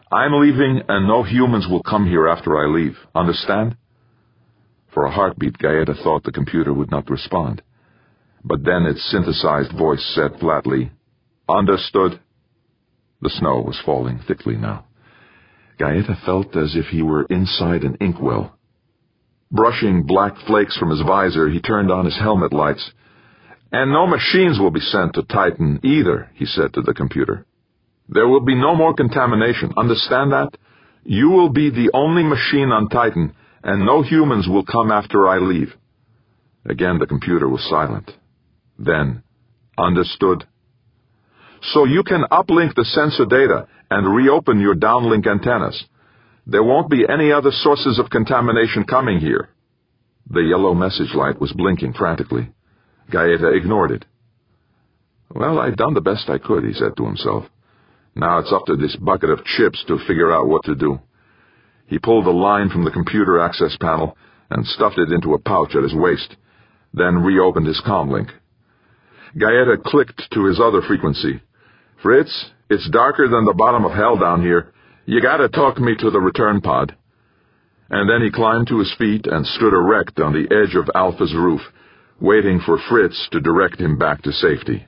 I'm leaving, and no humans will come here after I leave. Understand? For a heartbeat, Gaeta thought the computer would not respond. But then its synthesized voice said flatly, "Understood." The snow was falling thickly now. Gaeta felt as if he were inside an inkwell. Brushing black flakes from his visor, he turned on his helmet lights. "And no machines will be sent to Titan either," he said to the computer. "There will be no more contamination. Understand that? You will be the only machine on Titan, and no humans will come after I leave." Again the computer was silent. Then, "Understood." "So you can uplink the sensor data and reopen your downlink antennas. There won't be any other sources of contamination coming here." The yellow message light was blinking frantically. Gaeta ignored it. "Well, I've done the best I could," he said to himself. "Now it's up to this bucket of chips to figure out what to do." He pulled a line from the computer access panel and stuffed it into a pouch at his waist, then reopened his comlink. Gaeta clicked to his other frequency. "Fritz, it's darker than the bottom of hell down here. You gotta talk me to the return pod." And then he climbed to his feet and stood erect on the edge of Alpha's roof, waiting for Fritz to direct him back to safety.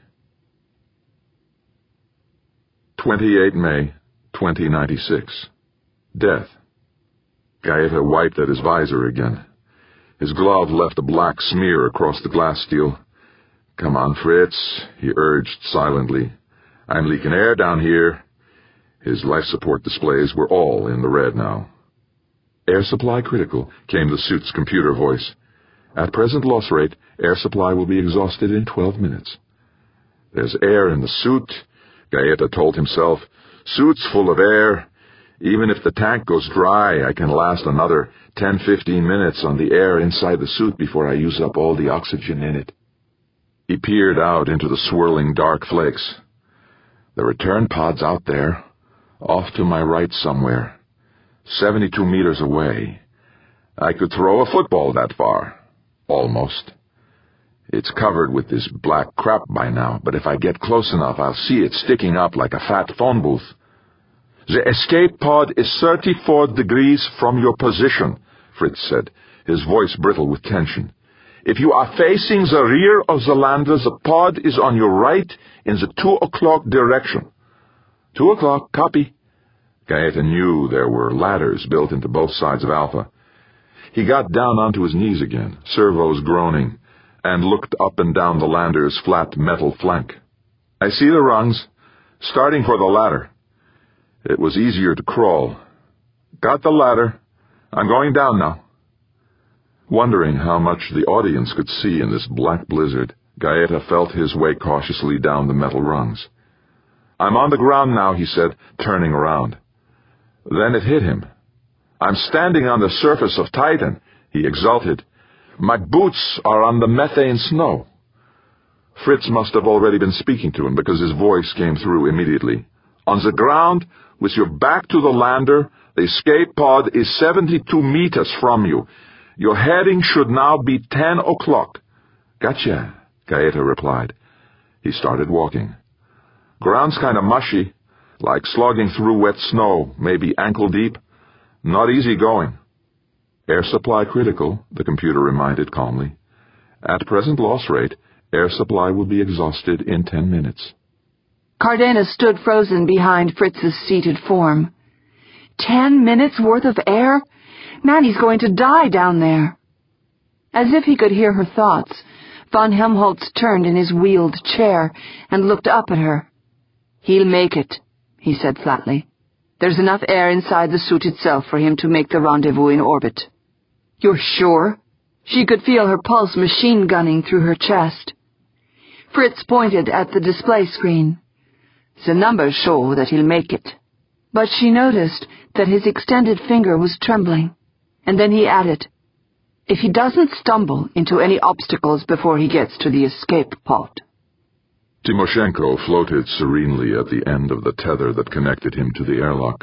28 May, 2096. Death. Gaeta wiped at his visor again. His glove left a black smear across the glass steel. "Come on, Fritz," he urged silently. "I'm leaking air down here." His life support displays were all in the red now. "Air supply critical," came the suit's computer voice. "At present loss rate, air supply will be exhausted in 12 minutes. "There's air in the suit," Gaeta told himself. "Suit's full of air. Even if the tank goes dry, I can last another 10-15 minutes on the air inside the suit before I use up all the oxygen in it." He peered out into the swirling dark flakes. "The return pod's out there, off to my right somewhere, 72 meters away. I could throw a football that far. Almost. It's covered with this black crap by now, but if I get close enough, I'll see it sticking up like a fat phone booth." "The escape pod is 34 degrees from your position," Fritz said, his voice brittle with tension. "If you are facing the rear of the lander, the pod is on your right in the 2 o'clock direction." 2 o'clock, copy." Gaeta knew there were ladders built into both sides of Alpha. He got down onto his knees again, servos groaning, and looked up and down the lander's flat metal flank. "I see the rungs. Starting for the ladder." It was easier to crawl. "Got the ladder. I'm going down now." Wondering how much the audience could see in this black blizzard, Gaeta felt his way cautiously down the metal rungs. "I'm on the ground now," he said, turning around. Then it hit him. "I'm standing on the surface of Titan," he exulted. "My boots are on the methane snow." Fritz must have already been speaking to him because his voice came through immediately. "On the ground, with your back to the lander, the escape pod is 72 meters from you. Your heading should now be 10 o'clock. "Gotcha," Gaeta replied. He started walking. "Ground's kind of mushy, like slogging through wet snow, maybe ankle deep. Not easy going." "Air supply critical," the computer reminded calmly. "At present loss rate, air supply will be exhausted in 10 minutes. Cardenas stood frozen behind Fritz's seated form. 10 minutes worth of air? Man, he's going to die down there. As if he could hear her thoughts, von Helmholtz turned in his wheeled chair and looked up at her. "He'll make it," he said flatly. "There's enough air inside the suit itself for him to make the rendezvous in orbit." "You're sure?" She could feel her pulse machine gunning through her chest. Fritz pointed at the display screen. "The numbers show that he'll make it." But she noticed that his extended finger was trembling, and then he added, "If he doesn't stumble into any obstacles before he gets to the escape pod." Timoshenko floated serenely at the end of the tether that connected him to the airlock.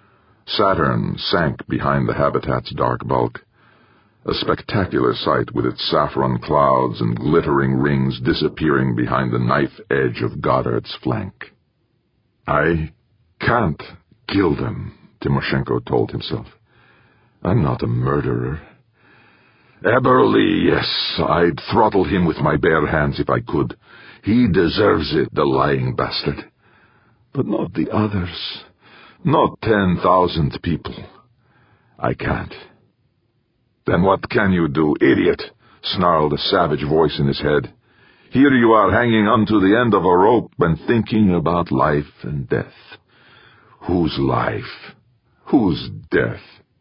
Saturn sank behind the habitat's dark bulk, a spectacular sight with its saffron clouds and glittering rings disappearing behind the knife edge of Goddard's flank. "I can't kill them," Timoshenko told himself. I'm not a murderer. Eberly, yes, I'd throttle him with my bare hands if I could. He deserves it, the lying bastard. But not the others. Not 10,000 people. I can't. Then what can you do, idiot? Snarled a savage voice in his head. Here you are hanging onto the end of a rope and thinking about life and death. Whose life? Whose death?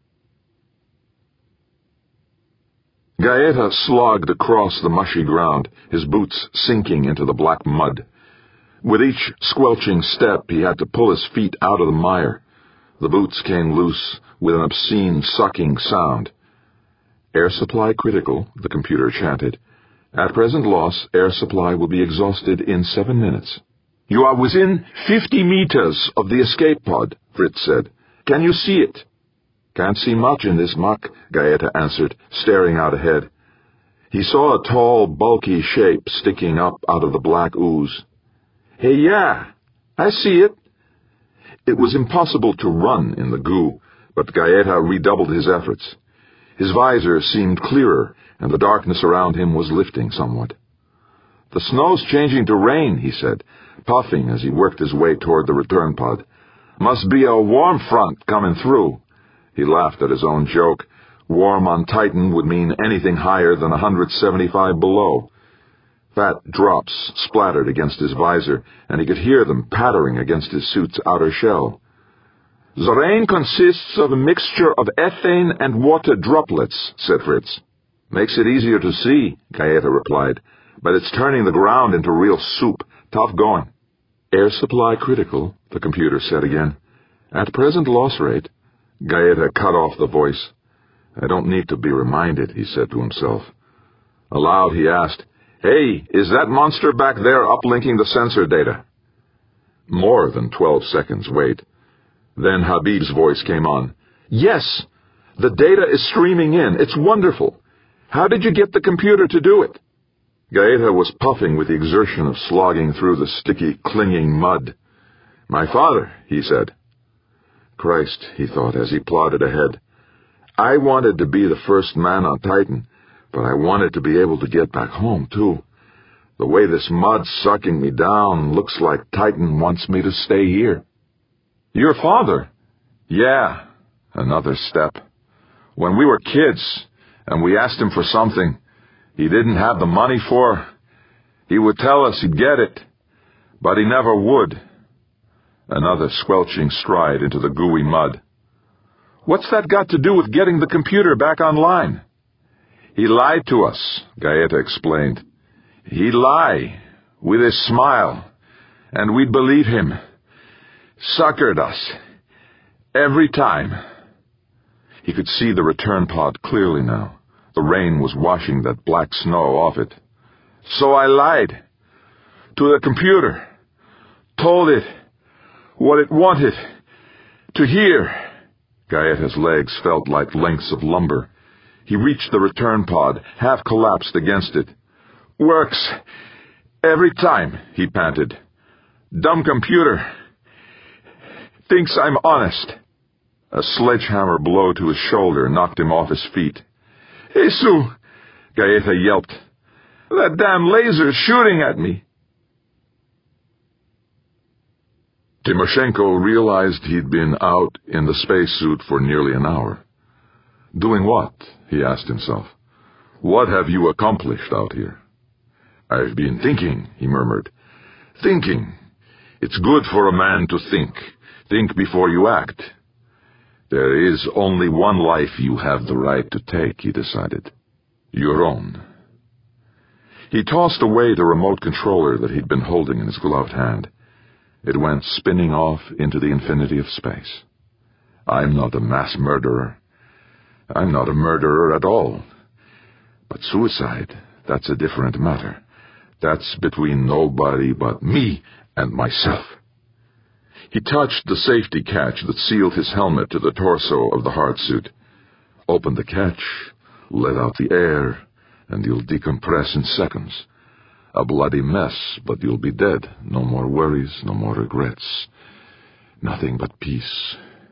Gaeta slogged across the mushy ground, his boots sinking into the black mud. With each squelching step, he had to pull his feet out of the mire. The boots came loose with an obscene, sucking sound. Air supply critical, the computer chanted. At present loss, air supply will be exhausted in 7 minutes. You are within 50 meters of the escape pod, Fritz said. Can you see it? Can't see much in this muck, Gaeta answered, staring out ahead. He saw a tall, bulky shape sticking up out of the black ooze. Hey, yeah, I see it. It was impossible to run in the goo, but Gaeta redoubled his efforts. His visor seemed clearer, and the darkness around him was lifting somewhat. The snow's changing to rain, he said, puffing as he worked his way toward the return pod. Must be a warm front coming through. He laughed at his own joke. Warm on Titan would mean anything higher than 175 below. Fat drops splattered against his visor, and he could hear them pattering against his suit's outer shell. The rain consists of a mixture of ethane and water droplets, said Fritz. Makes it easier to see, Gaeta replied, but it's turning the ground into real soup. Tough going. Air supply critical, the computer said again. At present loss rate. Gaeta cut off the voice. I don't need to be reminded, he said to himself. Aloud he asked, Hey, is that monster back there uplinking the sensor data? More than 12 seconds wait. Then Habib's voice came on. Yes, the data is streaming in. It's wonderful. How did you get the computer to do it? Gaeta was puffing with the exertion of slogging through the sticky, clinging mud. My father, he said. Christ, he thought as he plodded ahead. I wanted to be the first man on Titan, but I wanted to be able to get back home, too. The way this mud's sucking me down looks like Titan wants me to stay here. Your father? Yeah, another step. When we were kids, and we asked him for something he didn't have the money for, he would tell us he'd get it, but he never would. Another squelching stride into the gooey mud. What's that got to do with getting the computer back online? He lied to us, Gaeta explained. He'd lie, with his smile, and we'd believe him. Suckered us. Every time. He could see the return pod clearly now. The rain was washing that black snow off it. So I lied. To the computer. Told it what it wanted to hear. Gaeta's legs felt like lengths of lumber. He reached the return pod, half collapsed against it. Works. Every time, he panted. Dumb computer. Thinks I'm honest. A sledgehammer blow to his shoulder knocked him off his feet. Jesus! Gaeta yelped. That damn laser's shooting at me. Timoshenko realized he'd been out in the spacesuit for nearly an hour. Doing what? He asked himself. What have you accomplished out here? I've been thinking, he murmured. Thinking. It's good for a man to think. Think before you act. There is only one life you have the right to take, he decided. Your own. He tossed away the remote controller that he'd been holding in his gloved hand. It went spinning off into the infinity of space. I'm not a mass murderer. I'm not a murderer at all. But suicide, that's a different matter. That's between nobody but me and myself. He touched the safety catch that sealed his helmet to the torso of the hard suit. Open the catch, let out the air, and you'll decompress in seconds. A bloody mess, but you'll be dead. No more worries, no more regrets. Nothing but peace.